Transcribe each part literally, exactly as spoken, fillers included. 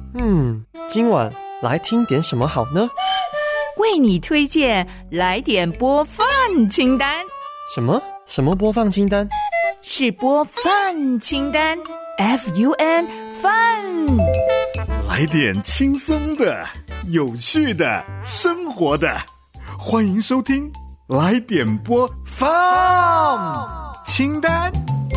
嗯，今晚来听点什么好呢？ 为你推荐来点播放清单。 什么？什么播放清单？ 是播放清单 F U N Fun。 来点轻松的、有趣的、生活的，欢迎收听来点播放清单。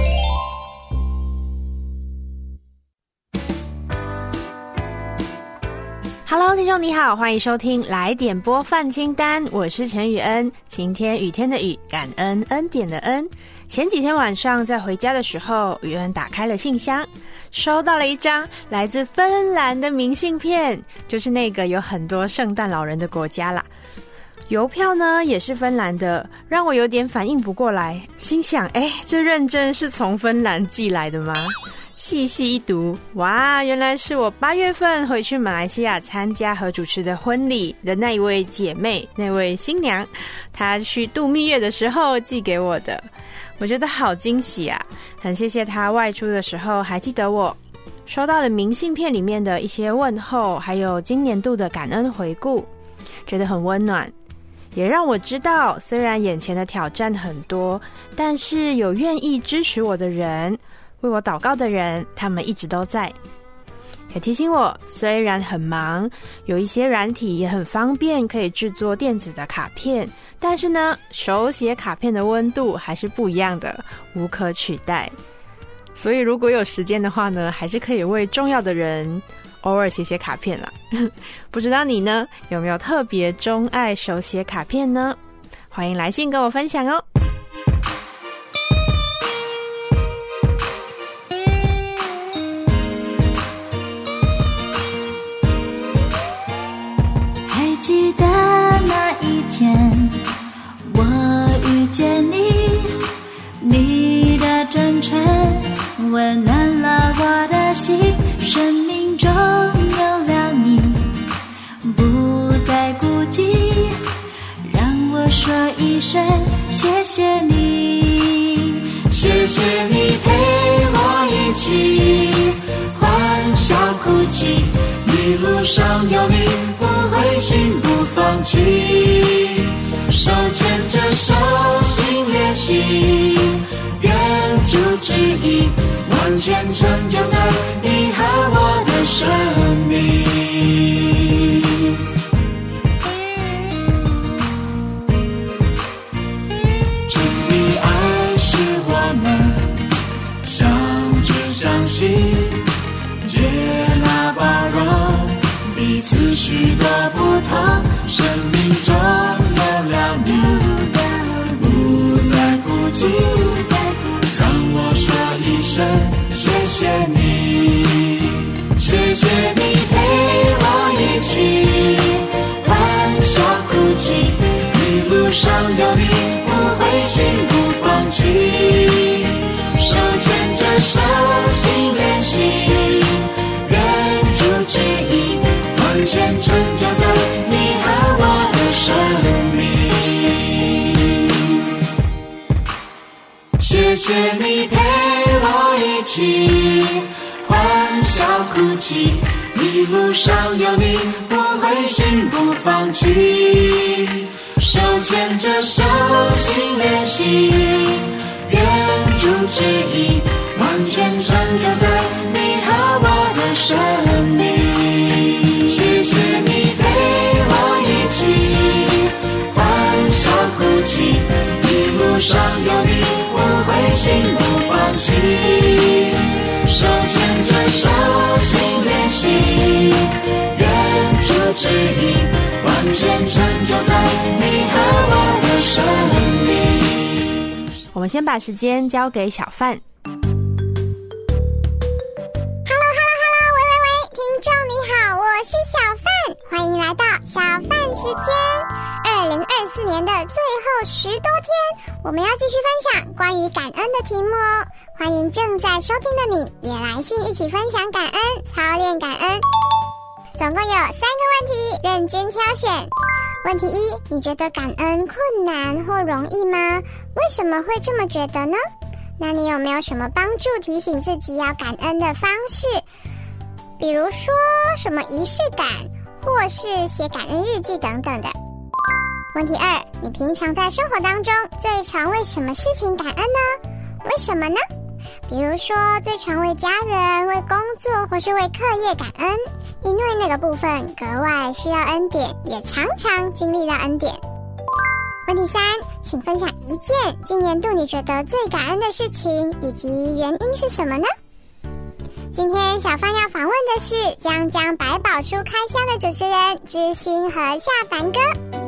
Hello， 听众你好，欢迎收听来点播放清单，我是陈雨恩。晴天雨天的雨，感恩恩典的恩。前几天晚上在回家的时候，雨恩打开了信箱，收到了一张来自芬兰的明信片，就是那个有很多圣诞老人的国家啦。邮票呢也是芬兰的，让我有点反应不过来，心想哎，这认真是从芬兰寄来的吗？细细一读，哇，原来是我八月份回去马来西亚参加和主持的婚礼的那一位姐妹，那位新娘，她去度蜜月的时候寄给我的，我觉得好惊喜啊！很谢谢她外出的时候还记得我，收到了明信片里面的一些问候，还有今年度的感恩回顾，觉得很温暖，也让我知道，虽然眼前的挑战很多，但是有愿意支持我的人，为我祷告的人，他们一直都在。也提醒我，虽然很忙，有一些软体也很方便，可以制作电子的卡片，但是呢，手写卡片的温度还是不一样的，无可取代。所以如果有时间的话呢，还是可以为重要的人偶尔写写卡片啦。不知道你呢，有没有特别钟爱手写卡片呢？欢迎来信跟我分享哦。 记得那一天我遇见你，你的真诚温暖了我的心，生命中有了你，不再孤寂，让我说一声谢谢你，谢谢你陪我一起欢笑哭泣，一路上有你不灰心不放弃，手牵着手心连心，愿主旨意完全成就在你和我的生命。主的爱使我们相知相惜，接纳包容彼此许多不同，生命中有了你，不再孤寂，让我说一声谢谢你，谢谢你陪我一起欢笑哭泣，一路上有你不灰心不放弃，手牵着手心连心，愿主旨意完全成就在你和我的生命，谢谢你陪我一起欢笑哭泣，一路上有你不灰心不放弃，手牵着手心连心，愿主旨意完全成就在你和我的生命，谢谢你陪我一起欢笑哭泣，一路上有你不灰心不放弃，手牵着手心连心，愿主旨意完全成就在你和我的生命。 我们先把时间交给小范。 我是小范，欢迎来到小范时间。二零二四年的最后十多天，我们要继续分享关于感恩的题目哦。欢迎正在收听的你也来信一起分享感恩，操练感恩。总共有三个问题，认真挑选。问题一，你觉得感恩困难或容易吗？为什么会这么觉得呢？那你有没有什么帮助提醒自己要感恩的方式？ 比如说什么仪式感，或是写感恩日记等等的。问题二，你平常在生活当中最常为什么事情感恩呢？为什么呢？比如说最常为家人、为工作或是为课业感恩，因为那个部分格外需要恩典，也常常经历到恩典。问题三，请分享一件今年度你觉得最感恩的事情，以及原因是什么呢？今天小范要访问的是将将百宝书开箱的主持人知心和夏凡哥。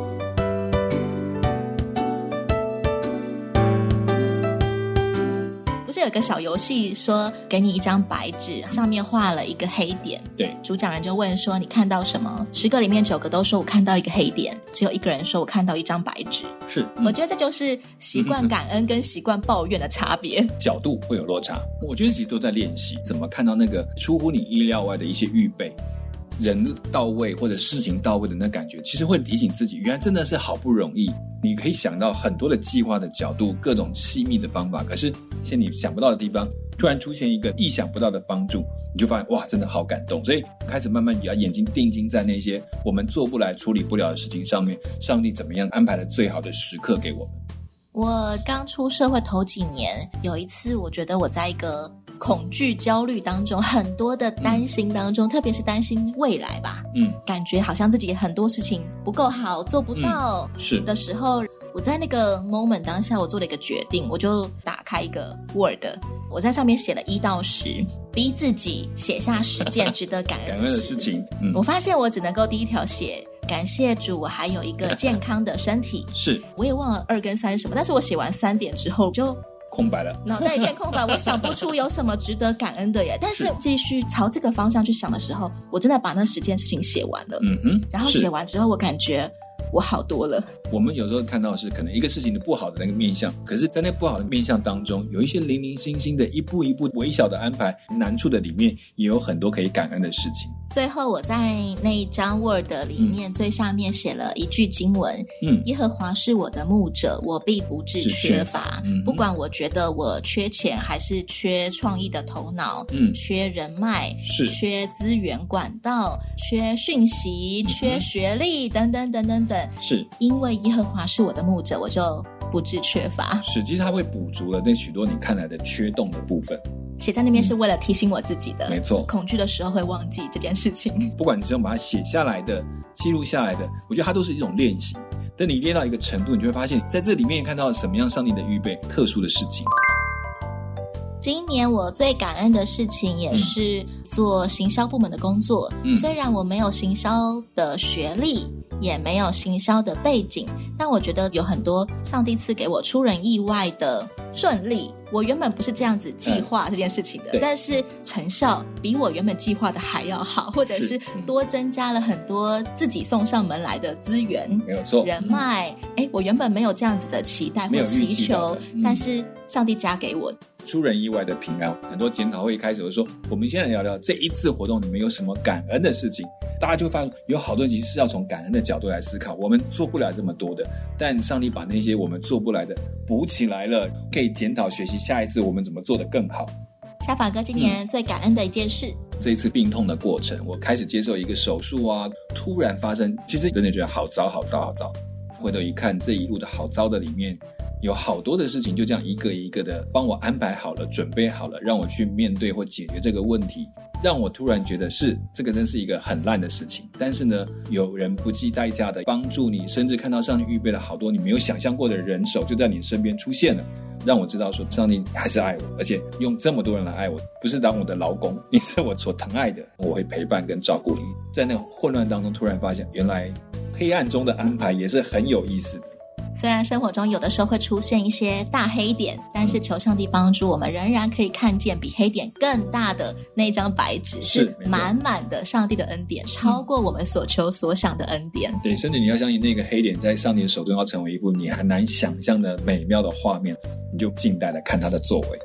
不是有个小游戏说给你一张白纸，上面画了一个黑点， 对， 主讲人就问说你看到什么，十个里面九个都说我看到一个黑点，只有一个人说我看到一张白纸。 是、 嗯、我觉得这就是习惯感恩跟习惯抱怨的差别， 角度会有落差。我觉得其实都在练习怎么看到那个出乎你意料外的一些预备，人到位或者事情到位的那感觉，其实会提醒自己原来真的是好不容易。你可以想到很多的计划的角度，各种细密的方法，可是一些你想不到的地方突然出现一个意想不到的帮助，你就发现哇真的好感动。所以开始慢慢把眼睛定睛在那些我们做不来处理不了的事情上面，上帝怎么样安排了最好的时刻给我们。 我刚出社会头几年，有一次我觉得我在一个恐惧焦虑当中，很多的担心当中、嗯、特别是担心未来吧，嗯，感觉好像自己很多事情不够好做不到、嗯、是的时候，我在那个 moment 当下我做了一个决定，我就打开一个 Word， 我在上面写了一到十，逼自己写下十件值得感恩的事, 事情、嗯、 我发现我只能够第一条写感谢主我还有一个健康的身体是， 我也忘了二跟三是什么，但是我写完三点之后就空白了， 脑袋一片空白，我想不出有什么值得感恩的耶。但是继续朝这个方向去想的时候，我真的把那十件事情写完了。嗯哼，然后写完之后，我感觉我好多了。 我们有时候看到的是可能一个事情的不好的那个面向，可是在那不好的面向当中，有一些零零星星的一步一步微小的安排，难处的里面也有很多可以感恩的事情。 最后我在那一张 Word 里面、嗯、最下面写了一句经文，嗯，耶和华是我的牧者，我必不致缺乏、嗯、不管我觉得我缺钱还是缺创意的头脑，嗯，缺人脉，是缺资源管道，缺讯息、嗯、缺学历等等等等等，是因为耶和华是我的牧者，我就不致缺乏。 是，其实它会补足了那许多你看来的缺洞的部分。 写在那边是为了提醒我自己的、嗯、 没错， 恐惧的时候会忘记这件事情。 不管你是用把它写下来的记录下来的，我觉得它都是一种练习。等你练到一个程度，你就会发现在这里面看到什么样上帝的预备特殊的事情。 今年我最感恩的事情也是做行销部门的工作、嗯、虽然我没有行销的学历，也没有行销的背景，但我觉得有很多上帝赐给我出人意外的顺利。我原本不是这样子计划这件事情的、嗯、但是成效比我原本计划的还要好，或者是多增加了很多自己送上门来的资源， 没有错， 人脉、嗯、我原本没有这样子的期待或祈求、嗯、但是上帝加给我出人意外的平安。很多检讨会一开始就说，我们现在聊聊这一次活动你们有什么感恩的事情，大家就会发现有好多人其实是要从感恩的角度来思考，我们做不了这么多的，但上帝把那些我们做不来的补起来了，可以检讨学习下一次我们怎么做得更好。 夏法哥今年最感恩的一件事、 嗯、这一次病痛的过程，我开始接受一个手术啊，突然发生，其实真的觉得好糟好糟好糟。回头一看，这一路的好糟的里面有好多的事情就这样一个一个的帮我安排好了，准备好了，让我去面对或解决这个问题，让我突然觉得是这个真是一个很烂的事情，但是呢有人不计代价的帮助你，甚至看到上帝预备了好多你没有想象过的人手就在你身边出现了，让我知道说上帝还是爱我，而且用这么多人来爱我，不是当我的劳工，你是我所疼爱的，我会陪伴跟照顾你。在那个混乱当中突然发现原来黑暗中的安排也是很有意思的。 虽然生活中有的时候会出现一些大黑点，但是求上帝帮助我们仍然可以看见比黑点更大的那张白纸，是满满的上帝的恩典，超过我们所求所想的恩典。 对，甚至你要相信那个黑点在上帝的手中要成为一部你很难想象的美妙的画面，你就静待来看他的作为。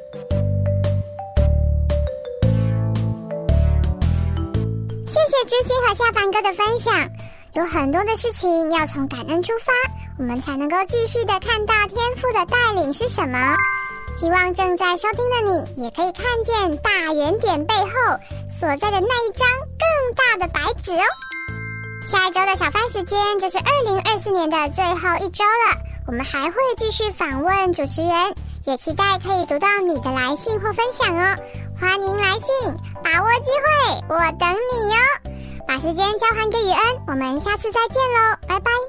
谢谢知心和夏凡哥的分享。有很多的事情要从感恩出发，我们才能够继续的看到天父的带领是什么。希望正在收听的你也可以看见大圆点背后所在的那一张更大的白纸哦。下一周的小番时间就是二零二四年的最后一周了，我们还会继续访问主持人，也期待可以读到你的来信或分享哦。欢迎来信，把握机会，我等你哦。把时间交还给雨恩，我们下次再见喽，拜拜。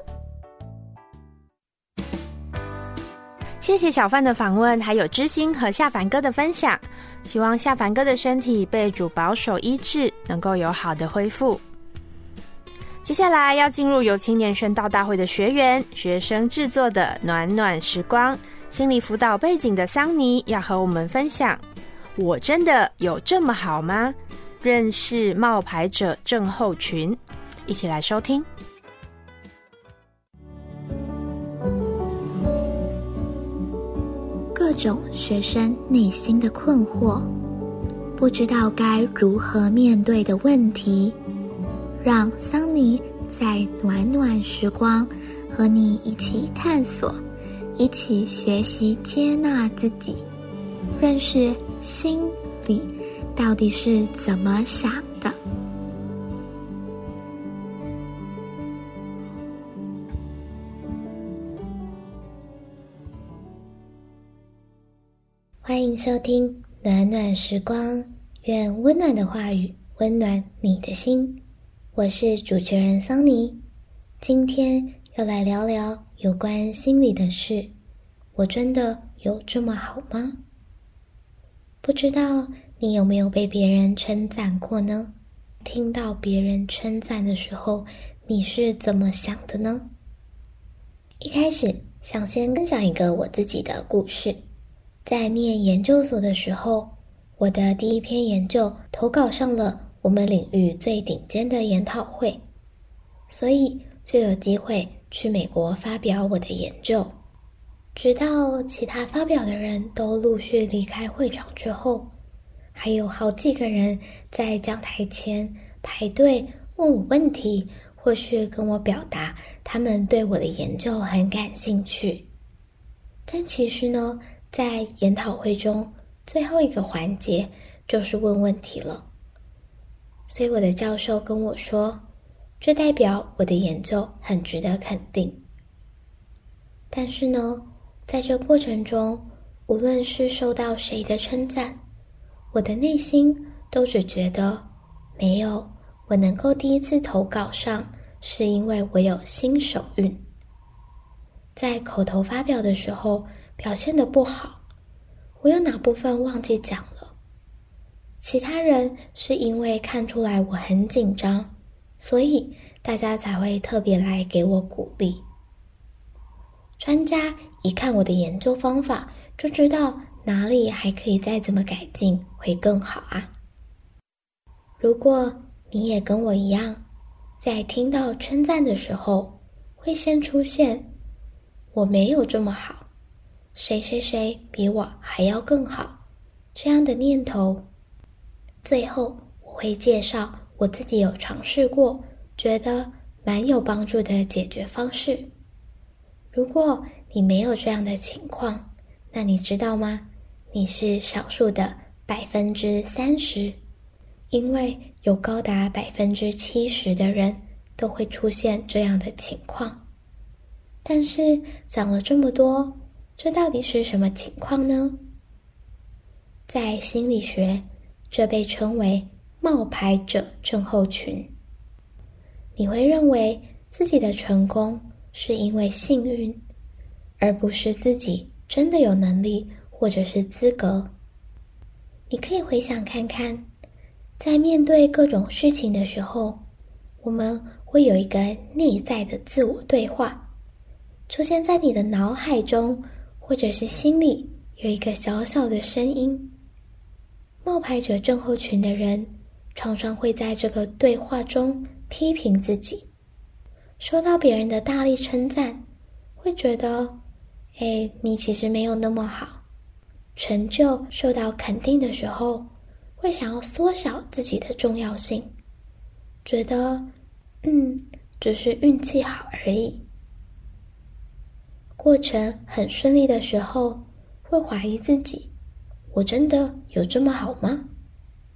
谢谢小范的访问，还有知心和夏凡哥的分享。希望夏凡哥的身体被主保守医治，能够有好的恢复。接下来要进入由青年宣道大会的学员、学生制作的暖暖时光，心理辅导背景的桑尼要和我们分享：我真的有这么好吗？认识冒牌者症候群，一起来收听。 各种学生内心的困惑，不知道该如何面对的问题，让桑尼在暖暖时光和你一起探索，一起学习接纳自己，认识心里到底是怎么想的。欢迎收听暖暖时光，愿温暖的话语温暖你的心。我是主持人桑尼，今天要来聊聊有关心理的事。我真的有这么好吗？不知道你有没有被别人称赞过呢？听到别人称赞的时候，你是怎么想的呢？一开始想先分享一个我自己的故事。在念研究所的时候，我的第一篇研究投稿上了我们领域最顶尖的研讨会，所以就有机会去美国发表我的研究。直到其他发表的人都陆续离开会场之后，还有好几个人在讲台前排队问我问题，或是跟我表达他们对我的研究很感兴趣。但其实呢，在研讨会中最后一个环节就是问问题了，所以我的教授跟我说，这代表我的研究很值得肯定。但是呢，在这过程中，无论是受到谁的称赞，我的内心都只觉得，没有，我能够第一次投稿上，是因为我有新手运。在口头发表的时候表现得不好，我有哪部分忘记讲了？其他人是因为看出来我很紧张，所以大家才会特别来给我鼓励。专家一看我的研究方法，就知道哪里还可以再怎么改进会更好啊。如果你也跟我一样，在听到称赞的时候，会先出现我没有这么好，谁谁谁比我还要更好这样的念头，最后我会介绍我自己有尝试过，觉得蛮有帮助的解决方式。如果你没有这样的情况，那你知道吗？你是少数的百分之三十，因为有高达百分之七十的人都会出现这样的情况。但是讲了这么多，这到底是什么情况呢？在心理学，这被称为冒牌者症候群。你会认为自己的成功是因为幸运，而不是自己真的有能力或者是资格。你可以回想看看，在面对各种事情的时候，我们会有一个内在的自我对话，出现在你的脑海中，或者是心里有一个小小的声音。冒牌者症候群的人常常会在这个对话中批评自己，收到别人的大力称赞，会觉得，哎，你其实没有那么好。成就受到肯定的时候，会想要缩小自己的重要性，觉得，嗯，只是运气好而已。过程很顺利的时候，会怀疑自己，我真的有这么好吗？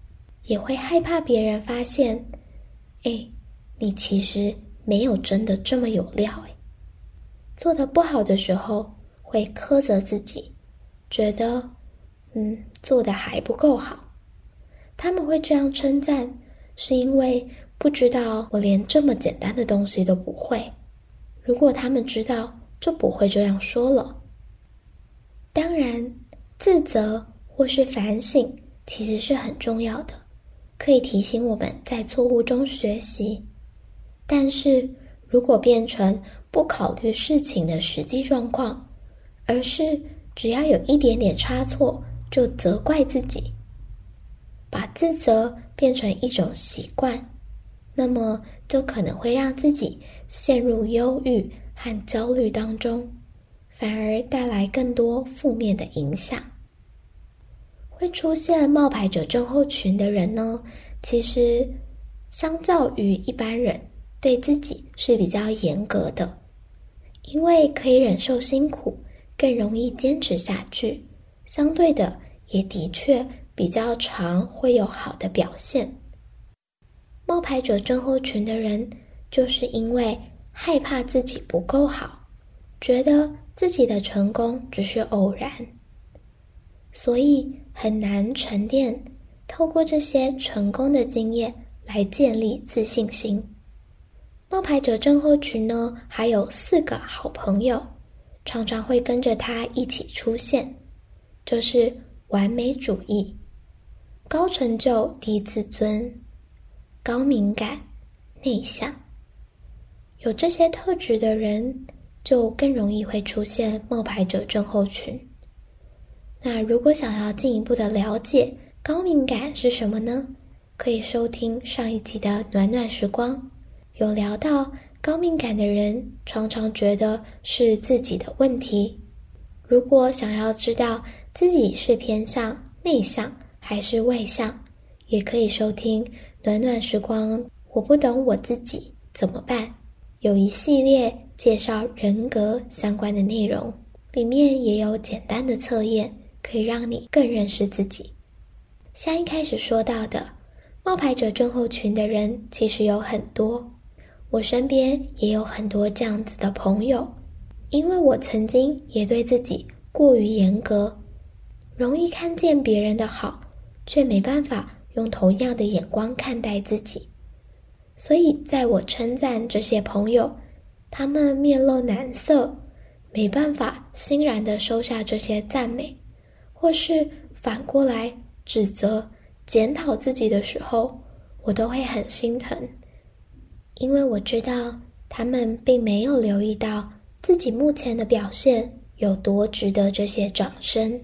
也会害怕别人发现，哎，你其实没有真的这么有料哎。做得不好的时候，会苛责自己，觉得，嗯，做得还不够好。他们会这样称赞，是因为不知道我连这么简单的东西都不会。如果他们知道，就不会这样说了。当然，自责或是反省其实是很重要的，可以提醒我们在错误中学习。但是如果变成不考虑事情的实际状况，而是只要有一点点差错就责怪自己，把自责变成一种习惯，那么就可能会让自己陷入忧郁和焦虑当中，反而带来更多负面的影响。会出现冒牌者症候群的人呢，其实相较于一般人，对自己是比较严格的，因为可以忍受辛苦，更容易坚持下去，相对的也的确比较常会有好的表现。冒牌者症候群的人，就是因为害怕自己不够好，觉得自己的成功只是偶然，所以很难沉淀，透过这些成功的经验来建立自信心。冒牌者症候群呢，还有四个好朋友，常常会跟着他一起出现，就是完美主义、高成就低自尊、高敏感、内向。有这些特质的人，就更容易会出现冒牌者症候群。那如果想要进一步的了解高敏感是什么呢？可以收听上一集的暖暖时光，有聊到高敏感的人常常觉得是自己的问题。如果想要知道自己是偏向内向还是外向，也可以收听暖暖时光我不懂我自己怎么办，有一系列介绍人格相关的内容，里面也有简单的测验，可以让你更认识自己。像一开始说到的，冒牌者症候群的人其实有很多，我身边也有很多这样子的朋友，因为我曾经也对自己过于严格，容易看见别人的好，却没办法用同样的眼光看待自己。所以在我称赞这些朋友，他们面露难色，没办法欣然地收下这些赞美，或是反过来指责检讨自己的时候，我都会很心疼，因为我知道他们并没有留意到自己目前的表现有多值得这些掌声。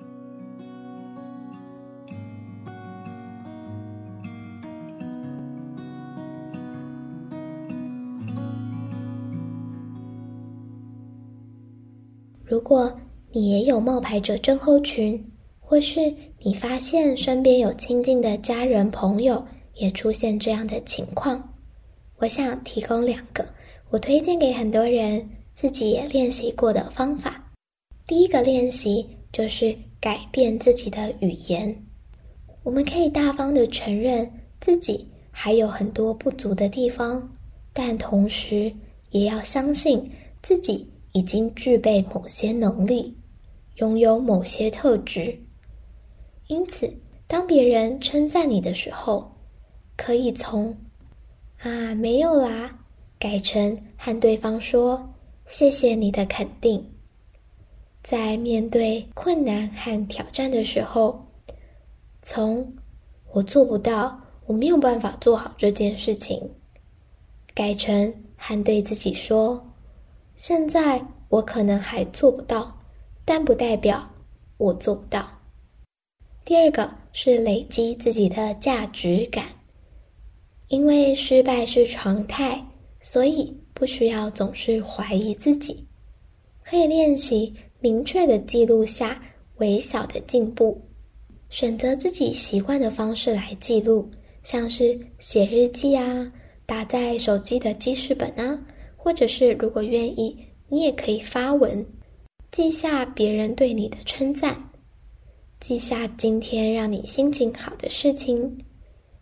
如果你也有冒牌者症候群，或是你发现身边有亲近的家人朋友也出现这样的情况，我想提供两个我推荐给很多人自己也练习过的方法。第一个练习就是改变自己的语言。我们可以大方地承认自己还有很多不足的地方，但同时也要相信自己已经具备某些能力，拥有某些特质。因此，当别人称赞你的时候，可以从啊没有啦改成和对方说谢谢你的肯定。在面对困难和挑战的时候，从我做不到，我没有办法做好这件事情，改成和对自己说现在我可能还做不到，但不代表我做不到。第二个是累积自己的价值感。因为失败是常态，所以不需要总是怀疑自己，可以练习明确地记录下微小的进步，选择自己习惯的方式来记录，像是写日记啊，打在手机的记事本啊，或者是如果愿意，你也可以发文，记下别人对你的称赞，记下今天让你心情好的事情，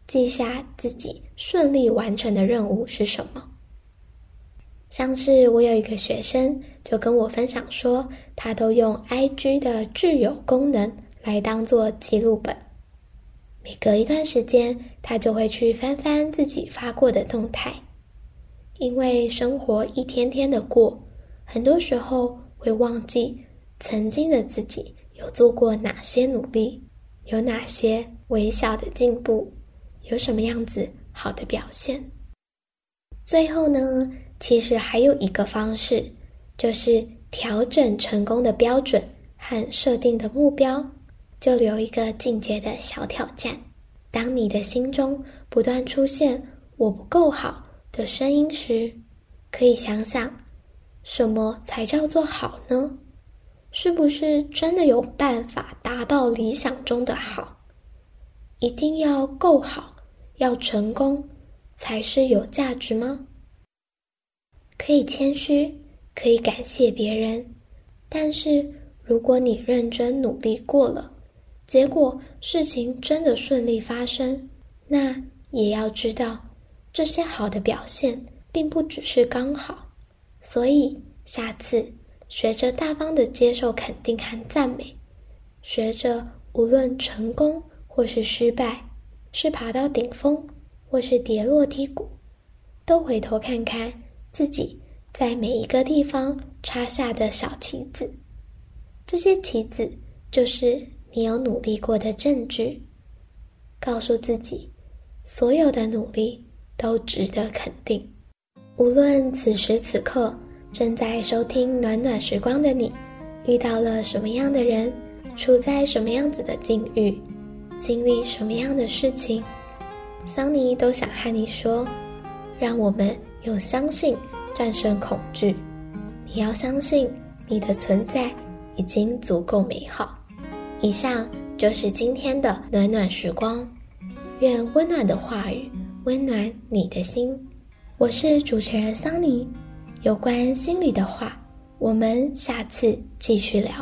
记下自己顺利完成的任务是什么。像是我有一个学生就跟我分享说，他都用 I G 的挚友功能来当做记录本，每隔一段时间他就会去翻翻自己发过的动态。因为生活一天天的过，很多时候会忘记曾经的自己有做过哪些努力，有哪些微小的进步，有什么样子好的表现。最后呢，其实还有一个方式，就是调整成功的标准和设定的目标，就留一个进阶的小挑战。当你的心中不断出现我不够好的声音时，可以想想，什么才叫做好呢？是不是真的有办法达到理想中的好？一定要够好，要成功才是有价值吗？可以谦虚，可以感谢别人，但是如果你认真努力过了，结果事情真的顺利发生，那也要知道这些好的表现并不只是刚好。所以下次学着大方地接受肯定和赞美，学着无论成功或是失败，是爬到顶峰或是跌落低谷，都回头看看自己在每一个地方插下的小旗子。这些旗子就是你有努力过的证据，告诉自己所有的努力都值得肯定。无论此时此刻正在收听暖暖时光的你遇到了什么样的人，处在什么样子的境遇，经历什么样的事情，桑尼都想和你说，让我们用相信战胜恐惧。你要相信你的存在已经足够美好。以上就是今天的暖暖时光，愿温暖的话语温暖你的心。我是主持人桑尼，有关心里的话，我们下次继续聊。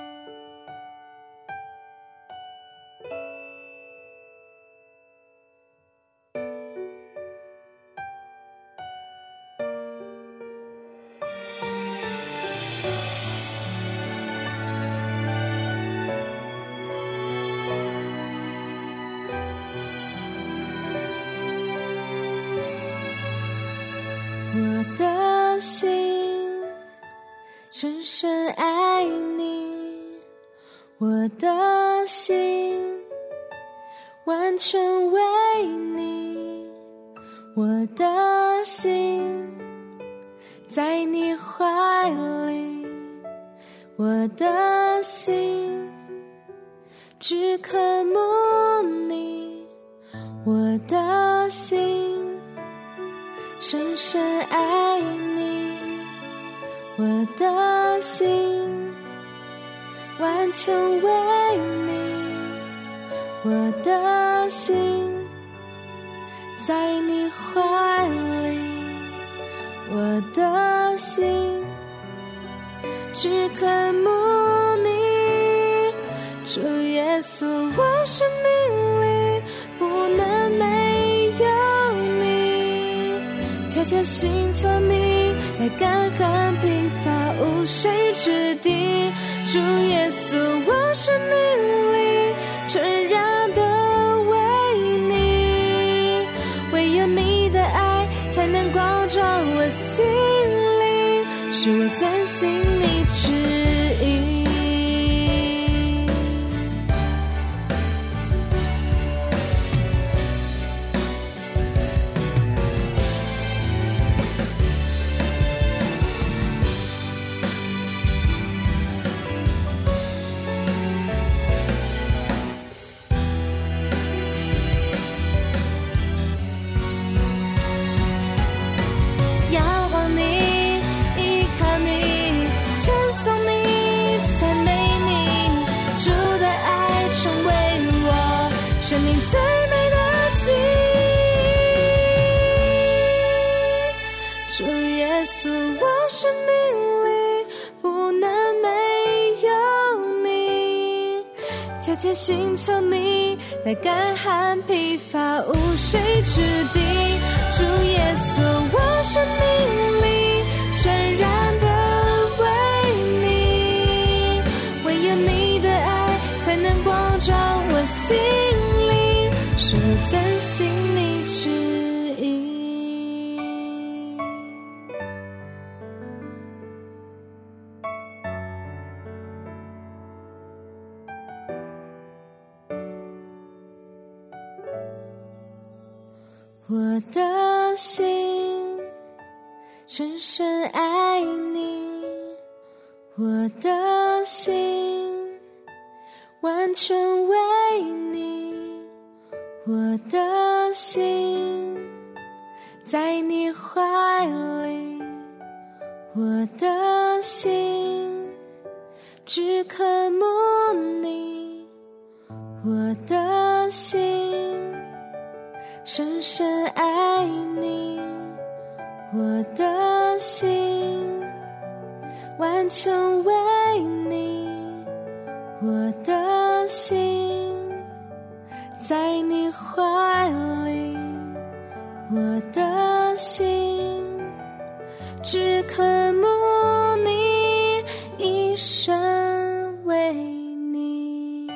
我的心深深爱你，我的心完全为你，我的心在你怀里，我的心只渴慕你，我的心深深爱你，我的心完全为你，我的心在你怀里，我的心只渴慕你。主耶稣，我生命里不能没有你，切切寻求你，在干旱疲乏无水之地。主耶稣，我生命里全然的为你，唯有你的爱才能光照我心里，使我遵行你旨意。生命最美的记忆，主耶稣，我生命里不能没有你，切切寻求你， 在干旱疲乏无水之地，主耶稣，我生命里全然的为你，唯有你的爱才能光照我心灵，是遵行你旨意。我的心深深爱你，我的心完全为你，我的心在你怀里，我的心只渴慕你，我的心深深爱你，我的心完全为你，我的心在你怀里，我的心只渴慕你，一生为你。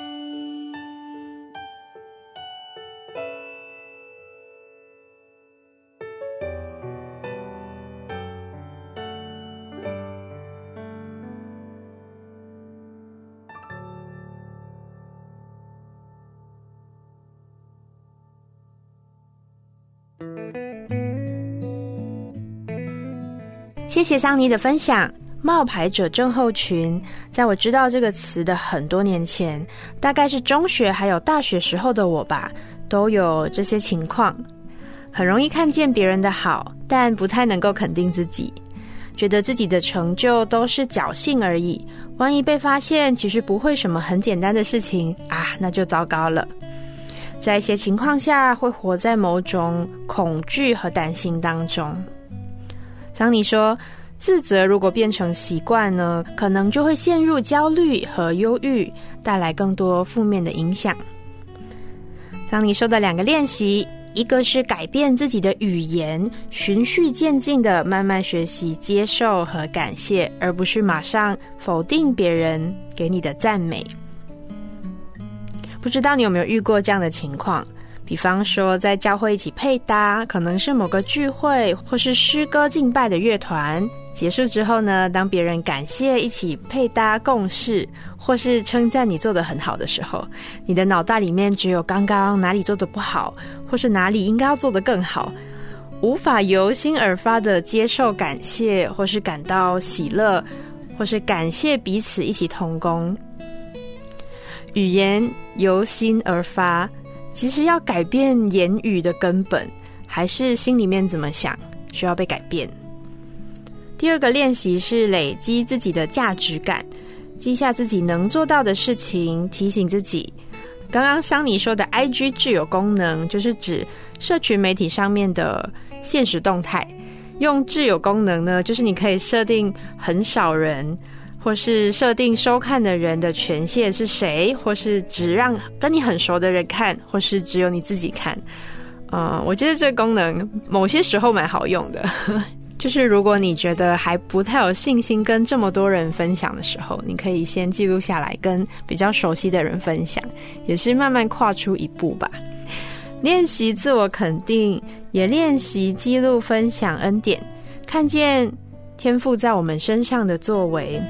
谢谢桑尼的分享。冒牌者症候群，在我知道这个词的很多年前，大概是中学还有大学时候的我吧，都有这些情况。很容易看见别人的好，但不太能够肯定自己，觉得自己的成就都是侥幸而已，万一被发现其实不会什么很简单的事情啊，那就糟糕了。在一些情况下会活在某种恐惧和担心当中。桑尼说，自责如果变成习惯呢，可能就会陷入焦虑和忧郁，带来更多负面的影响。桑尼说的两个练习，一个是改变自己的语言，循序渐进的慢慢学习接受和感谢，而不是马上否定别人给你的赞美。不知道你有没有遇过这样的情况，比方说在教会一起配搭，可能是某个聚会或是诗歌敬拜的乐团，结束之后呢，当别人感谢一起配搭共事，或是称赞你做得很好的时候，你的脑袋里面只有刚刚哪里做得不好，或是哪里应该要做得更好，无法由心而发的接受感谢，或是感到喜乐，或是感谢彼此一起同工。语言由心而发，其实要改变言语的根本，还是心里面怎么想，需要被改变。第二个练习是累积自己的价值感，记下自己能做到的事情，提醒自己。刚刚桑尼说的 I G 挚友功能，就是指社群媒体上面的限时动态。用挚友功能呢，就是你可以设定很少人，或是设定收看的人的权限是谁，或是只让跟你很熟的人看，或是只有你自己看。嗯，我觉得这个功能某些时候蛮好用的。就是如果你觉得还不太有信心跟这么多人分享的时候，你可以先记录下来，跟比较熟悉的人分享，也是慢慢跨出一步吧。练习自我肯定，也练习记录分享恩典，看见天父在我们身上的作为。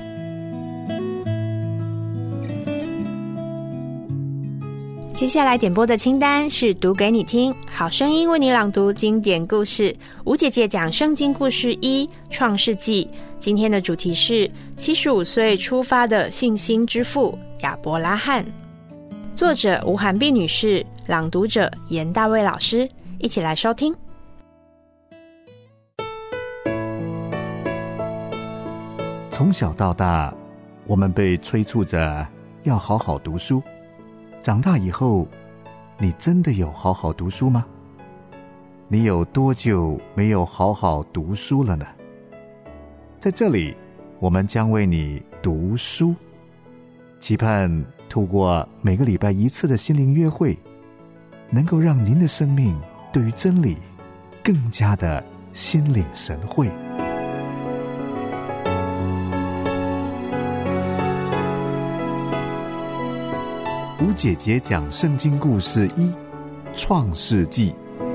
接下来点播的清单是读给你听，好声音为你朗读经典故事。吴姐姐讲圣经故事一，创世纪。今天的主题是七十五岁出发的信心之父亚伯拉罕。作者吴涵碧女士，朗读者严大卫老师。一起来收听。 从小到大，我们被催促着要好好读书。长大以后，你真的有好好读书吗？你有多久没有好好读书了呢？在这里，我们将为你读书，期盼透过每个礼拜一次的心灵约会， 能够让您的生命对于真理更加的心领神会。吴姐姐讲圣经故事一：创世纪。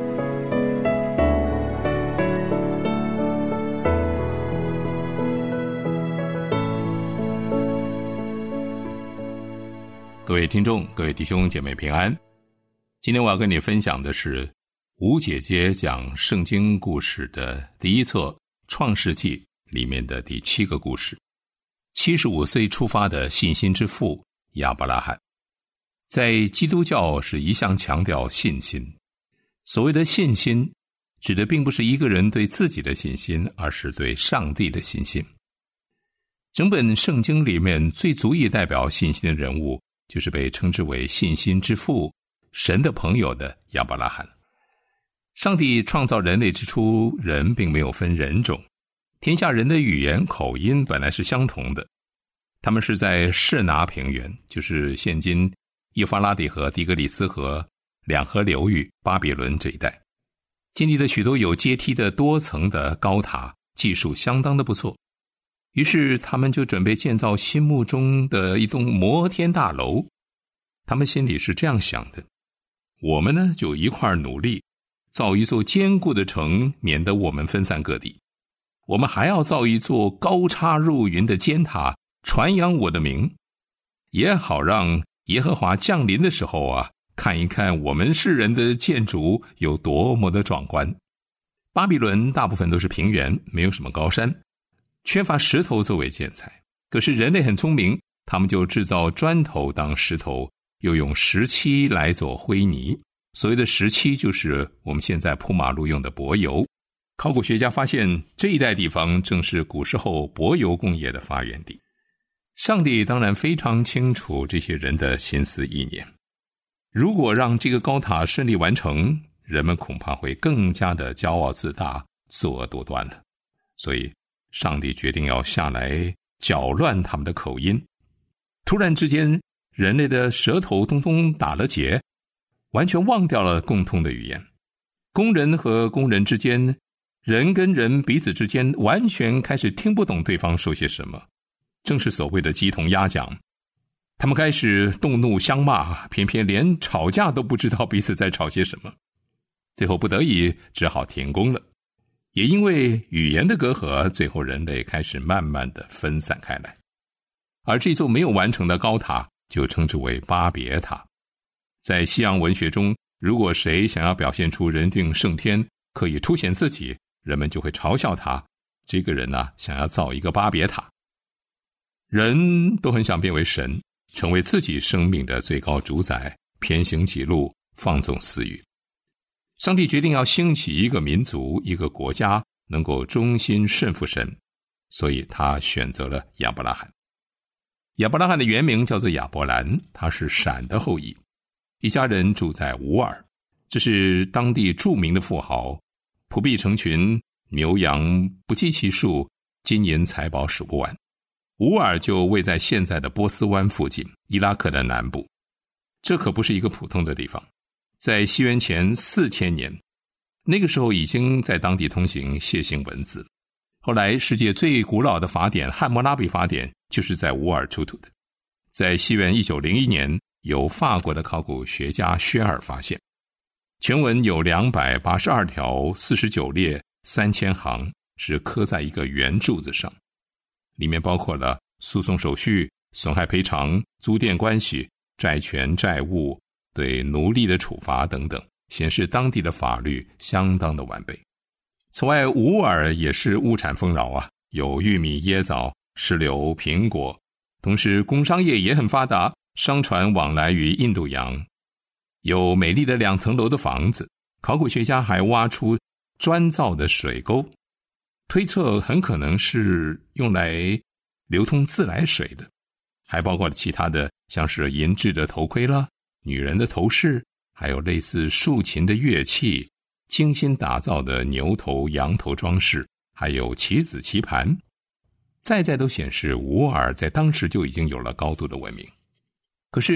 各位听众，各位弟兄姐妹平安。今天我要跟你分享的是吴姐姐讲圣经故事的第一册《创世纪》里面的第七个故事。七十五岁出发的信心之父亚伯拉罕。在基督教是一向强调信心，所谓的信心指的并不是一个人对自己的信心，而是对上帝的信心。整本圣经里面最足以代表信心的人物，就是被称之为信心之父、神的朋友的亚伯拉罕。上帝创造人类之初，人并没有分人种，天下人的语言口音本来是相同的。他们是在示拿平原，就是现今幼发拉底河、底格里斯河两河流域巴比伦这一带，建立了许多有阶梯的多层的高塔，技术相当的不错。于是他们就准备建造心目中的一栋摩天大楼。他们心里是这样想的：我们呢就一块努力造一座坚固的城，免得我们分散各地。我们还要造一座高插入云的尖塔，传扬我的名，也好让耶和华降临的时候啊，看一看我们世人的建筑有多么的壮观。巴比伦大部分都是平原，没有什么高山，缺乏石头作为建材。可是人类很聪明，他们就制造砖头当石头，又用石漆来做灰泥。所谓的石漆就是我们现在铺马路用的柏油。考古学家发现这一带地方正是古时候柏油工业的发源地。上帝当然非常清楚这些人的心思意念。如果让这个高塔顺利完成，人们恐怕会更加的骄傲自大、作恶多端了。所以上帝决定要下来搅乱他们的口音。突然之间，人类的舌头通通打了结，完全忘掉了共通的语言。工人和工人之间，人跟人彼此之间完全开始听不懂对方说些什么，正是所谓的鸡同鸭讲。他们开始动怒相骂，偏偏连吵架都不知道彼此在吵些什么。最后不得已只好停工了。也因为语言的隔阂，最后人类开始慢慢的分散开来。而这座没有完成的高塔就称之为巴别塔。在西洋文学中，如果谁想要表现出人定胜天，可以凸显自己，人们就会嘲笑他，这个人啊，想要造一个巴别塔。人都很想变为神，成为自己生命的最高主宰，偏行己路，放纵私欲。上帝决定要兴起一个民族，一个国家，能够忠心顺服神，所以他选择了亚伯拉罕。亚伯拉罕的原名叫做亚伯兰，他是闪的后裔。一家人住在乌尔，这是当地著名的富豪，仆婢成群，牛羊不计其数，金银财宝数不完。乌尔就位在现在的波斯湾附近，伊拉克的南部。这可不是一个普通的地方。在西元前四千年，那个时候已经在当地通行楔形文字。后来世界最古老的法典《汉谟拉比法典》就是在乌尔出土的。在西元一九零一年，由法国的考古学家薛尔发现，全文有两百八十二条，四十九列，三千行，是刻在一个圆柱子上。里面包括了诉讼手续、损害赔偿、租佃关系、债权债务、对奴隶的处罚等等，显示当地的法律相当的完备。此外，乌尔也是物产丰饶啊，有玉米、椰枣、石榴、苹果，同时工商业也很发达，商船往来于印度洋，有美丽的两层楼的房子。考古学家还挖出砖造的水沟，推测很可能是用来流通自来水的，还包括其他的，像是银制的头盔啦、女人的头饰，还有类似竖琴的乐器，精心打造的牛头、羊头装饰，还有棋子、棋盘，在在都显示乌尔在当时就已经有了高度的文明。可是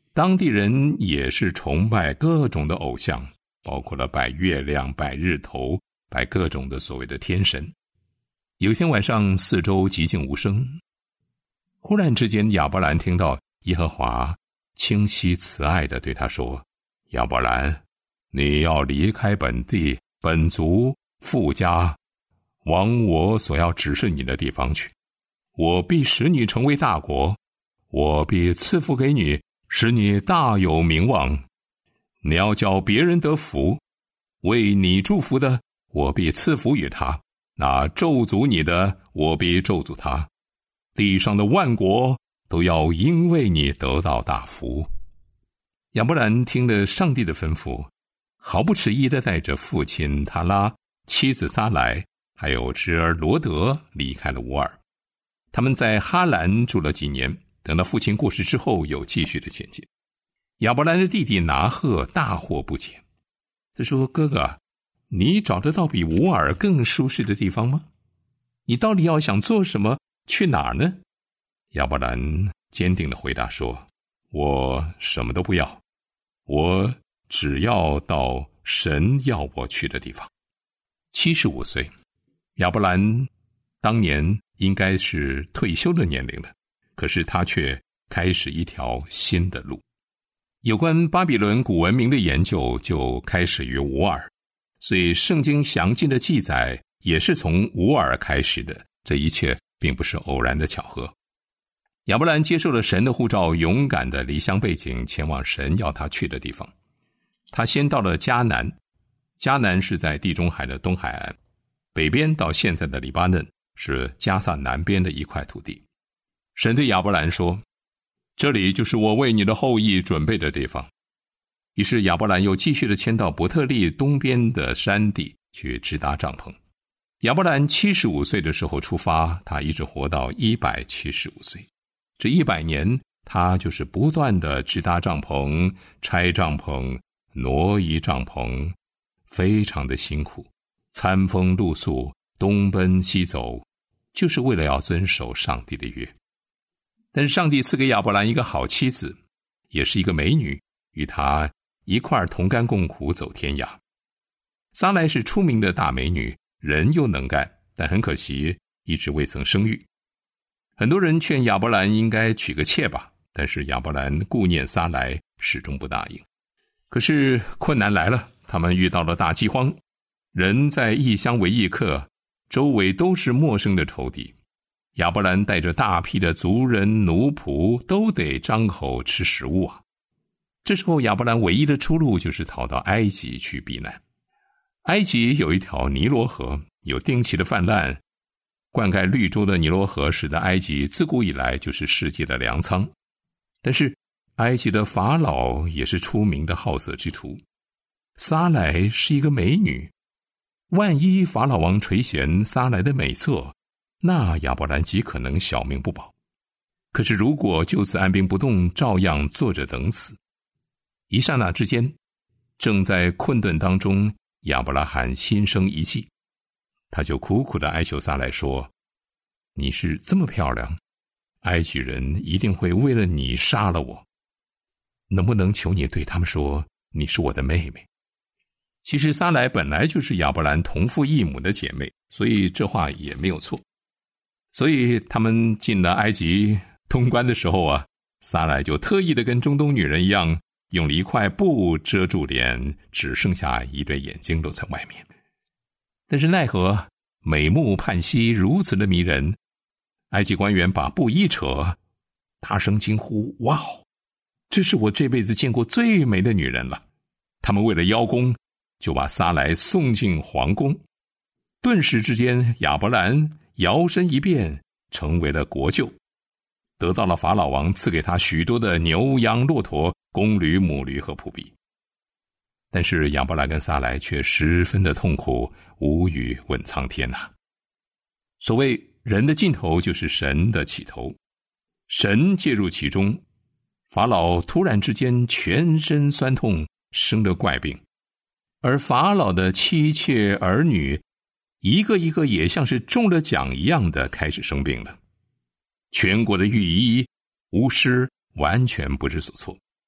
当地人也是崇拜各种的偶像，包括了拜月亮、拜日头、拜各种的所谓的天神。有天晚上，四周寂静无声，忽然之间，亚伯兰听到耶和华清晰慈爱地对他说：亚伯兰，你要离开本地、本族、父家，往我所要指示你的地方去。我必使你成为大国，我必赐福给你，使你大有名望。你要叫别人得福，为你祝福的，我必赐福于他；那咒诅你的，我必咒诅他。地上的万国都要因为你得到大福。亚伯兰听了上帝的吩咐，毫不迟疑地带着父亲他拉、妻子撒来，还有侄儿罗德离开了乌尔。他们在哈兰住了几年，等到父亲过世之后，又继续的前进。亚伯兰的弟弟拿鹤大惑不解，他说：哥哥，你找得到比乌尔更舒适的地方吗？你到底要想做什么，去哪儿呢？亚伯兰坚定地回答说：我什么都不要，我只要到神要我去的地方。七十五岁，亚伯兰当年应该是退休的年龄了，可是他却开始一条新的路。有关巴比伦古文明的研究就开始于乌尔，所以圣经详尽的记载也是从乌尔开始的，这一切并不是偶然的巧合。亚伯兰接受了神的呼召，勇敢的离乡背井，前往神要他去的地方。他先到了迦南，迦南是在地中海的东海岸，北边到现在的黎巴嫩，是加萨南边的一块土地。神对亚伯兰说：这里就是我为你的后裔准备的地方。于是亚伯兰又继续的迁到伯特利东边的山地去支搭帐篷。亚伯兰七十五岁的时候出发，他一直活到一百七十五岁。这一百年，他就是不断的支搭帐篷、拆帐篷、挪移帐篷，非常的辛苦，餐风露宿，东奔西走，就是为了要遵守上帝的约。但是上帝赐给亚伯兰一个好妻子，也是一个美女，与他一块同甘共苦走天涯。撒莱是出名的大美女，人又能干，但很可惜一直未曾生育。很多人劝亚伯兰应该娶个妾吧，但是亚伯兰顾念撒莱，始终不答应。可是困难来了，他们遇到了大饥荒，人在异乡为异客，周围都是陌生的仇敌。亚伯兰带着大批的族人奴仆，都得张口吃食物啊。这时候亚伯兰唯一的出路就是逃到埃及去避难。埃及有一条尼罗河，有定期的泛滥，灌溉绿洲的尼罗河使得埃及自古以来就是世界的粮仓。但是埃及的法老也是出名的好色之徒，撒莱是一个美女，万一法老王垂涎撒莱的美色，那亚伯兰极可能小命不保。可是如果就此按兵不动，照样坐着等死。一刹那之间，正在困顿当中，亚伯拉罕心生一计，他就苦苦地哀求撒莱说：你是这么漂亮，埃及人一定会为了你杀了我，能不能求你对他们说你是我的妹妹？其实撒莱本来就是亚伯兰同父异母的姐妹，所以这话也没有错。所以他们进了埃及通关的时候啊，撒莱就特意的跟中东女人一样，用了一块布遮住脸，只剩下一对眼睛露在外面。但是奈何美目盼兮如此的迷人，埃及官员把布一扯，大声惊呼：哇，这是我这辈子见过最美的女人了。他们为了邀功，就把撒莱送进皇宫。顿时之间，亚伯兰摇身一变，成为了国舅，得到了法老王赐给他许多的牛羊骆驼、公驴母驴和仆婢。但是亚伯兰跟撒莱却十分的痛苦，无语问苍天啊。所谓人的尽头就是神的起头，神介入其中，法老突然之间全身酸痛，生了怪病，而法老的妻妾儿女一个一个也像是中了奖一样的开始生病了。全国的御医、巫师完全不知所措，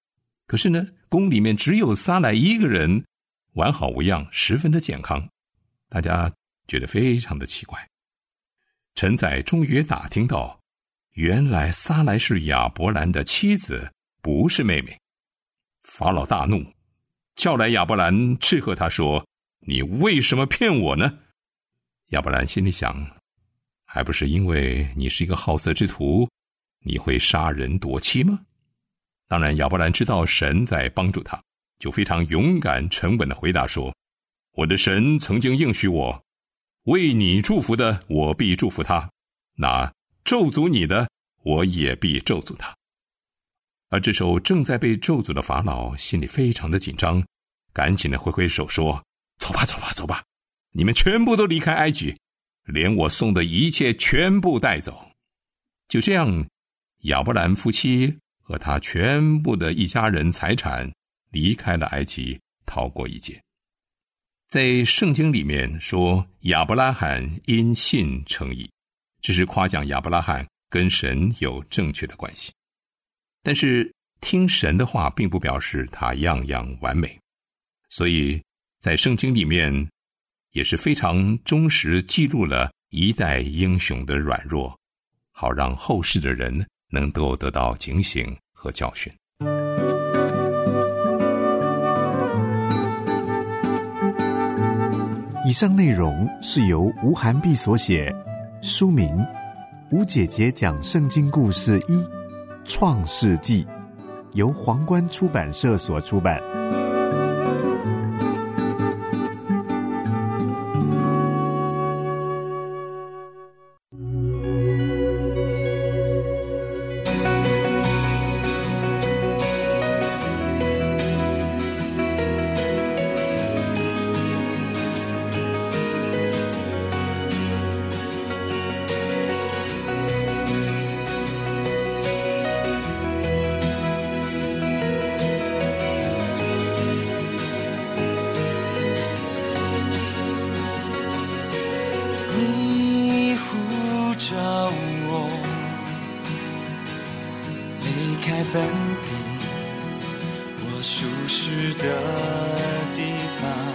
可是呢，宫里面只有撒莱一个人完好无恙，十分的健康，大家觉得非常的奇怪。臣宰终于打听到，原来撒莱是亚伯兰的妻子，不是妹妹。法老大怒，叫来亚伯兰斥喝他说，你为什么骗我呢？亚伯兰心里想，还不是因为你是一个好色之徒，你会杀人夺妻吗？当然亚伯兰知道神在帮助他，就非常勇敢沉稳地回答说，我的神曾经应许我，为你祝福的我必祝福他，那咒诅你的我也必咒诅他。而这时候正在被咒诅的法老心里非常的紧张，赶紧的挥挥手说，走吧走吧走吧，你们全部都离开埃及，连我送的一切全部带走。就这样，亚伯兰夫妻和他全部的一家人财产离开了埃及，逃过一劫。在圣经里面说，亚伯拉罕因信称义，这是夸奖亚伯拉罕跟神有正确的关系。但是听神的话并不表示他样样完美，所以在圣经里面也是非常忠实记录了一代英雄的软弱，好让后世的人能够得到警醒和教训。 以上内容是由吴涵碧所写，书名《吴姐姐讲圣经故事一创世纪》，由皇冠出版社所出版。 本地，我舒适的地方，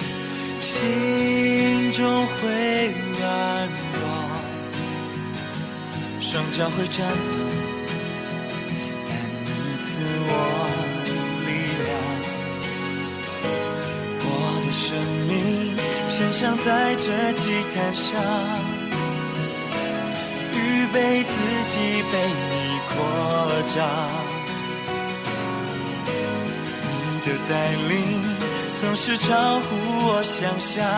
心中会软弱，双脚会颤抖，但你赐我力量。我的生命献上在这祭坛上，预备自己被你扩张。你的带领总是超乎我想象，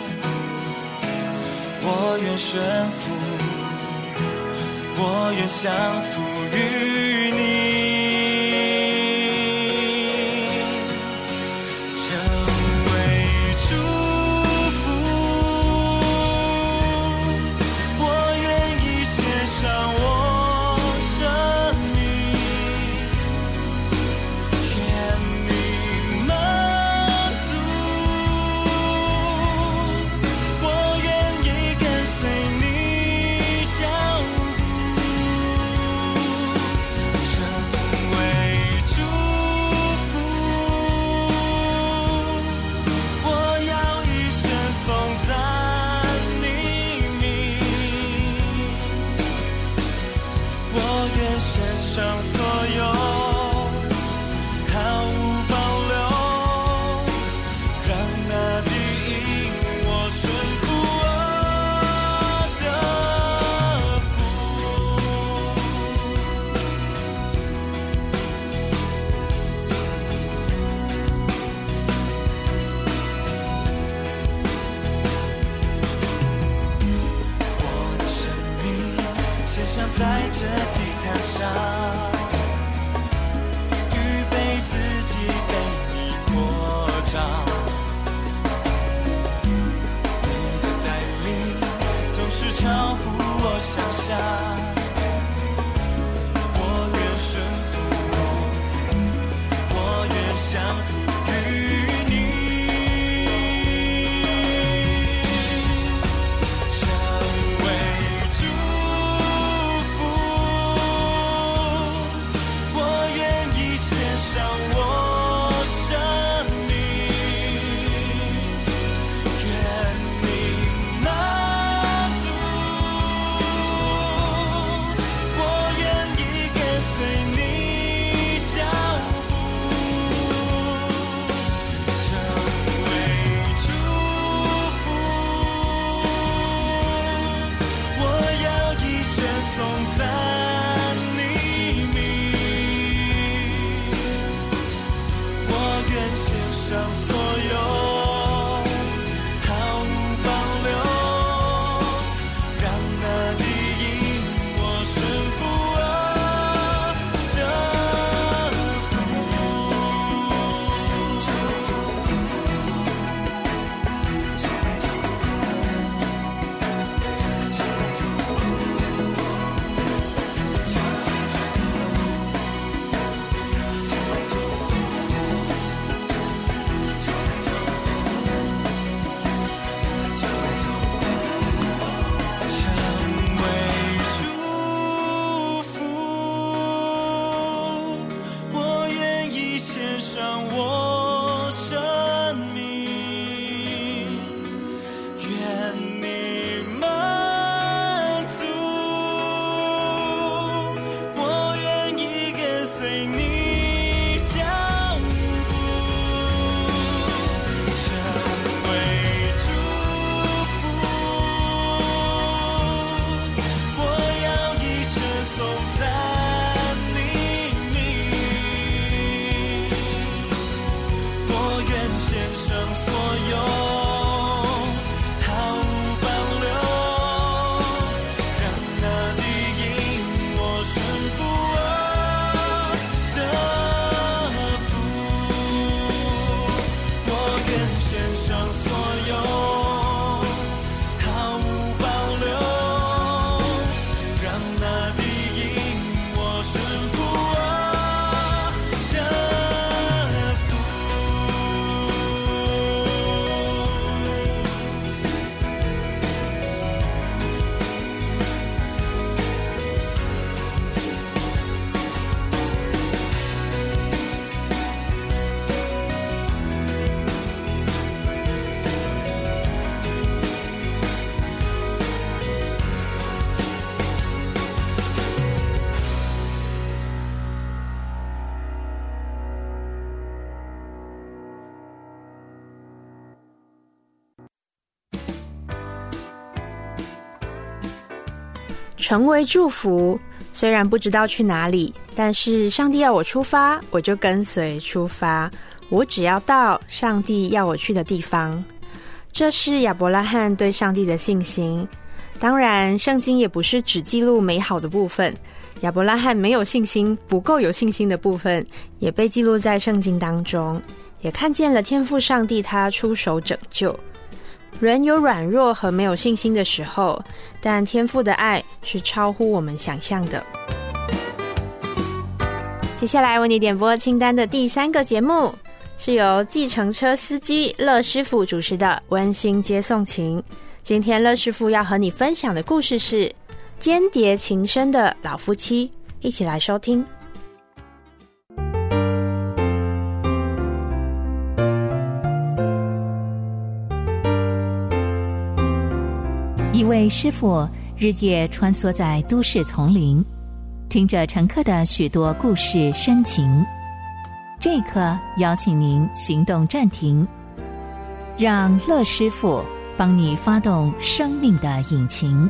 我愿顺服，我愿降服于你。在这祭坛上，预备自己被你扩张。你的带领总是超乎我想象，我愿顺服，我愿降服于你。 成为祝福。虽然不知道去哪里，但是上帝要我出发，我就跟随出发。我只要到上帝要我去的地方。这是亚伯拉罕对上帝的信心。当然，圣经也不是只记录美好的部分，亚伯拉罕没有信心、不够有信心的部分也被记录在圣经当中，也看见了天父上帝他出手拯救。人有软弱和没有信心的时候，但天父的爱是超乎我们想象的。接下来为你点播清单的第三个节目，是由计程车司机乐师傅主持的温馨接送情。今天乐师傅要和你分享的故事是间谍情深的老夫妻，一起来收听。 一位师傅日夜穿梭在都市丛林，听着乘客的许多故事深情。这一刻邀请您行动暂停，让乐师傅帮你发动生命的引擎。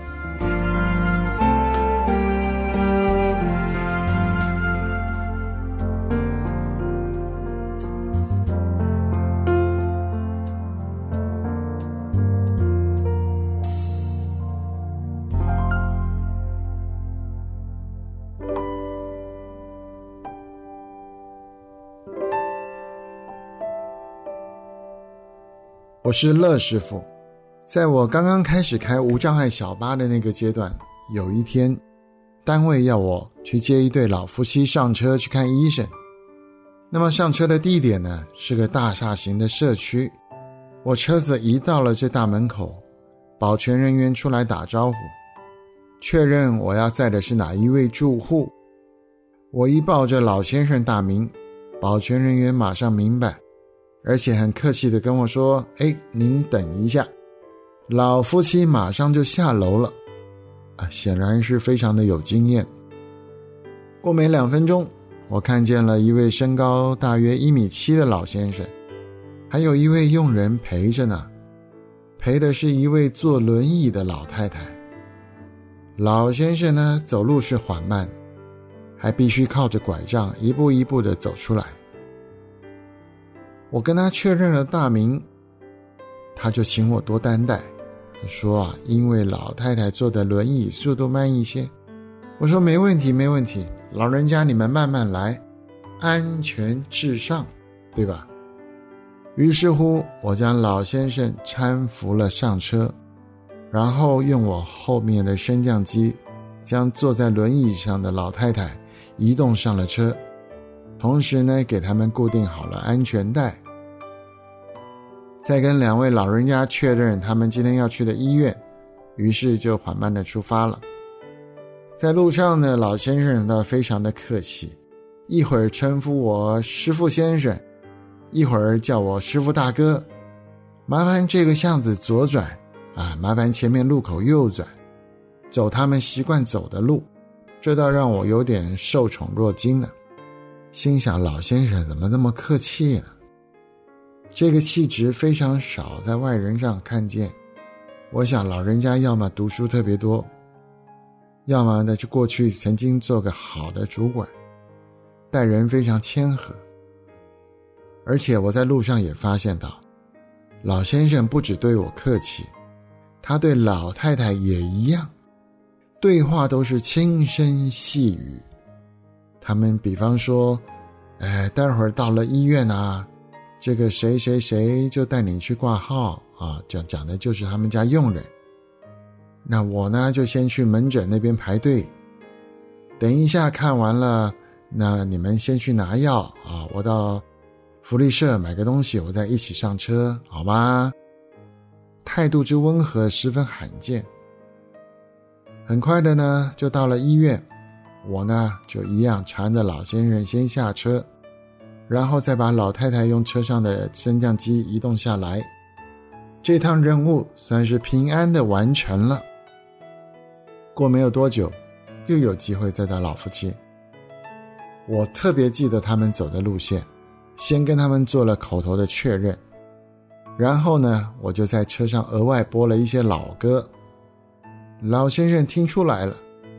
我是乐师傅。在我刚刚开始开无障碍小巴的那个阶段，有一天单位要我去接一对老夫妻上车去看医生。那么上车的地点呢，是个大厦型的社区。我车子一到了这大门口，保全人员出来打招呼，确认我要载的是哪一位住户。我一报着老先生大名，保全人员马上明白，而且很客气地跟我说，哎，您等一下。老夫妻马上就下楼了，啊，显然是非常的有经验。过没两分钟，我看见了一位身高大约一米七的老先生，还有一位佣人陪着呢，陪的是一位坐轮椅的老太太。老先生呢，走路是缓慢，还必须靠着拐杖一步一步地走出来。我跟他确认了大名，他就请我多担待，说啊，因为老太太坐的轮椅速度慢一些。我说没问题没问题，老人家你们慢慢来，安全至上，对吧？于是乎我将老先生搀扶了上车，然后用我后面的升降机将坐在轮椅上的老太太移动上了车，同时呢给他们固定好了安全带。再跟两位老人家确认他们今天要去的医院，于是就缓慢地出发了。在路上呢，老先生倒非常的客气，一会儿称呼我师傅先生，一会儿叫我师傅大哥，麻烦这个巷子左转啊，麻烦前面路口右转，走他们习惯走的路。这倒让我有点受宠若惊呢，心想老先生怎么这么客气呢？这个气质非常少在外人上看见。我想老人家要么读书特别多，要么呢就过去曾经做个好的主管，待人非常谦和。而且我在路上也发现到，老先生不只对我客气，他对老太太也一样，对话都是轻声细语。他们比方说，哎，待会儿到了医院啊，这个谁谁谁就带你去挂号啊，讲讲的就是他们家佣人。那我呢就先去门诊那边排队，等一下看完了，那你们先去拿药啊，我到福利社买个东西，我再一起上车，好吗？态度之温和十分罕见。很快的呢就到了医院，我呢就一样缠着老先生先下车，然后再把老太太用车上的升降机移动下来。这趟任务算是平安的完成了。过没有多久，又有机会再到老夫妻。我特别记得他们走的路线，先跟他们做了口头的确认，然后呢，我就在车上额外播了一些老歌。老先生听出来了，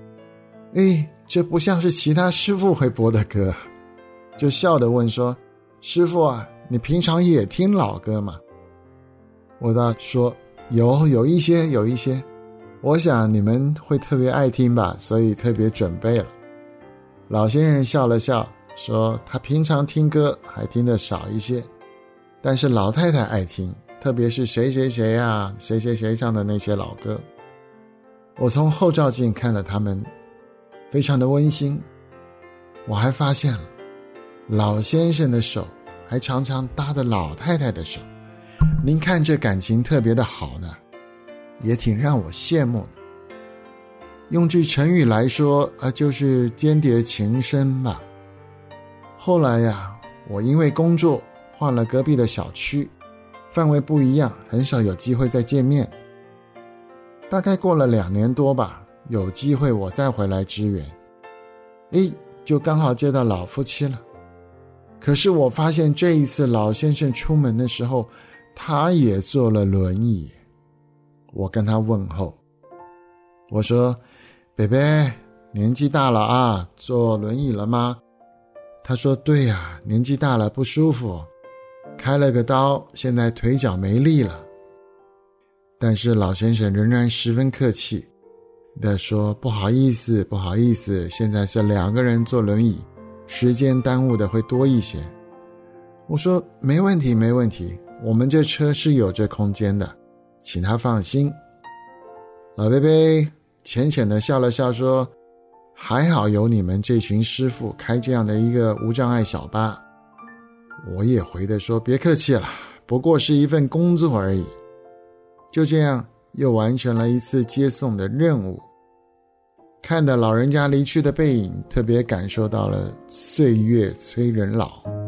诶，这不像是其他师父会播的歌，就笑地问说，师父啊，你平常也听老歌吗？我倒说有有一些有一些，我想你们会特别爱听吧，所以特别准备了。老先生笑了笑说，他平常听歌还听得少一些，但是老太太爱听，特别是谁谁谁啊谁谁谁唱的那些老歌。我从后照镜看了他们，非常的温馨。我还发现了老先生的手还常常搭着老太太的手，您看这感情特别的好呢，也挺让我羡慕的。用句成语来说，呃，就是间谍情深吧。后来呀，我因为工作换了隔壁的小区，范围不一样，很少有机会再见面。大概过了两年多吧，有机会我再回来支援，诶，就刚好接到老夫妻了。可是我发现这一次老先生出门的时候，他也坐了轮椅。我跟他问候，我说，北北，年纪大了啊，坐轮椅了吗？他说，对呀，年纪大了不舒服，开了个刀，现在腿脚没力了。但是老先生仍然十分客气地说，不好意思不好意思，现在是两个人坐轮椅，时间耽误的会多一些。我说没问题没问题，我们这车是有这空间的，请他放心。老贝贝浅浅地笑了笑说，还好有你们这群师傅开这样的一个无障碍小巴。我也回地说，别客气了，不过是一份工作而已。就这样又完成了一次接送的任务。看着老人家离去的背影，特别感受到了岁月催人老。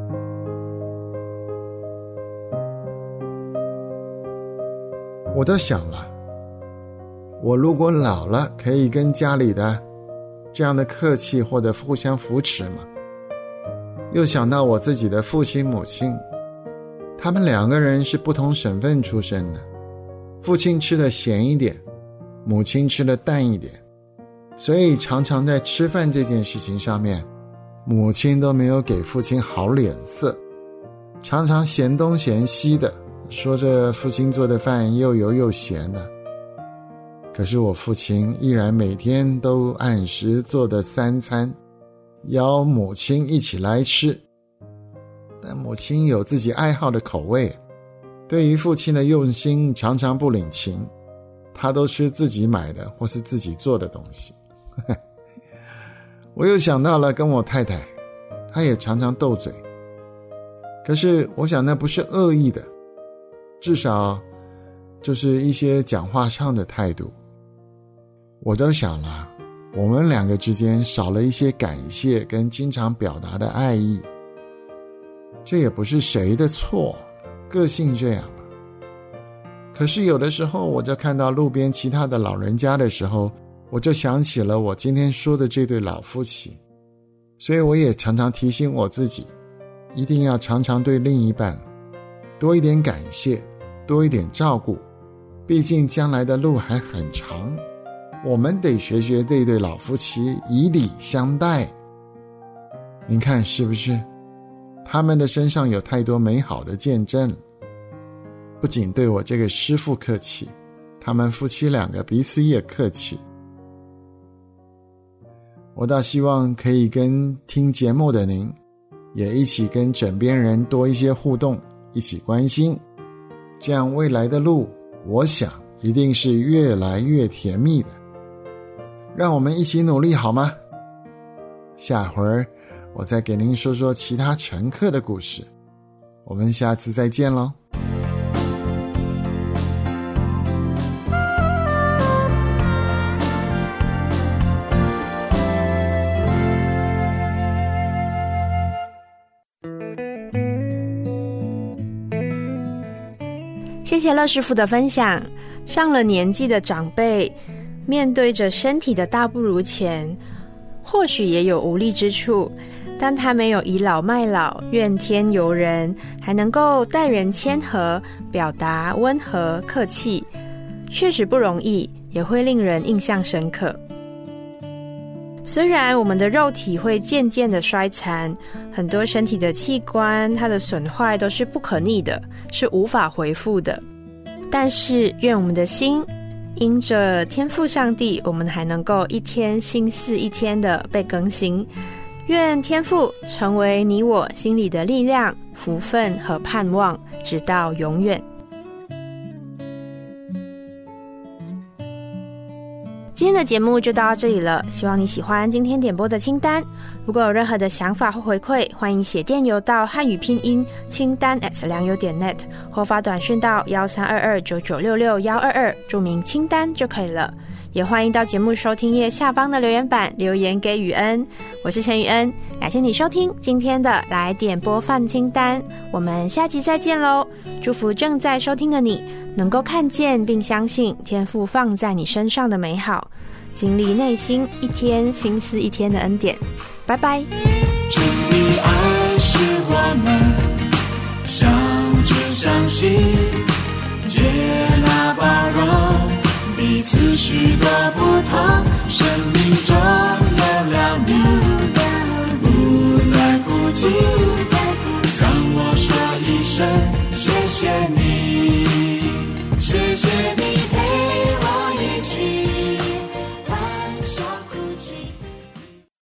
我都想了，我如果老了，可以跟家里的这样的客气或者互相扶持吗？又想到我自己的父亲母亲，他们两个人是不同省份出生的，父亲吃的咸一点，母亲吃的淡一点，所以常常在吃饭这件事情上面，母亲都没有给父亲好脸色，常常嫌东嫌西的，说着父亲做的饭又油又咸的。可是我父亲依然每天都按时做的三餐，邀母亲一起来吃。但母亲有自己爱好的口味，对于父亲的用心常常不领情，他都吃自己买的或是自己做的东西。我又想到了跟我太太，她也常常斗嘴，可是我想那不是恶意的，至少就是一些讲话上的态度。我都想了，我们两个之间少了一些感谢跟经常表达的爱意，这也不是谁的错，个性这样了。可是有的时候我就看到路边其他的老人家的时候，我就想起了我今天说的这对老夫妻，所以我也常常提醒我自己，一定要常常对另一半多一点感谢，多一点照顾，毕竟将来的路还很长，我们得学学这对老夫妻以礼相待。您看是不是？他们的身上有太多美好的见证，不仅对我这个师父客气，他们夫妻两个彼此也客气。我倒希望可以跟听节目的您，也一起跟枕边人多一些互动，一起关心，这样未来的路，我想一定是越来越甜蜜的。让我们一起努力好吗？下回儿我再给您说说其他乘客的故事，我们下次再见咯。 谢谢乐师傅的分享。上了年纪的长辈，面对着身体的大不如前，或许也有无力之处，但他没有倚老卖老、怨天尤人，还能够待人谦和，表达温和客气，确实不容易，也会令人印象深刻。 虽然我们的肉体会渐渐的衰残，很多身体的器官它的损坏都是不可逆的，是无法恢复的，但是愿我们的心因着天父上帝，我们还能够一天新似一天的被更新。愿天父成为你我心里的力量、福分和盼望，直到永远。今天的节目就到这里了，希望你喜欢今天点播的清单。如果有任何的想法或回馈，欢迎写电邮到汉语拼音清单 at 良友点 net， 或发短讯到一三二二九九六六一二二，注明清单就可以了。也欢迎到节目收听页下方的留言板留言给雨恩。我是陈雨恩，感谢你收听今天的来点播放清单，我们下集再见咯。祝福正在收听的你能够看见并相信天父放在你身上的美好，经历内心一天心思一天的恩典。拜拜。 主的爱是我们相知相惜，接纳包容彼此许多不同，生命中有了你，不再孤寂，让我说一声谢谢你，谢谢你。